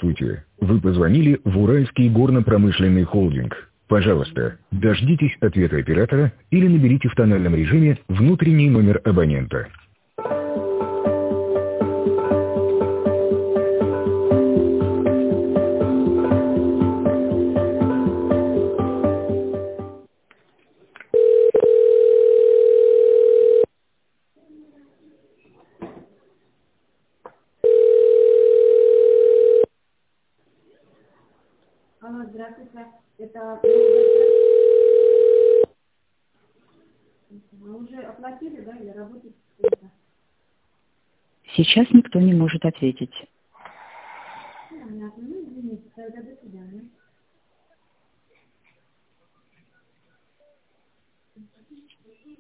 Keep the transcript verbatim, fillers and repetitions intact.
Здравствуйте. Вы позвонили в Уральский горно-промышленный холдинг. Пожалуйста, дождитесь ответа оператора или наберите в тональном режиме внутренний номер абонента. Алло, здравствуйте. Это вы уже оплатили, да, или работаете? Сейчас никто не может ответить.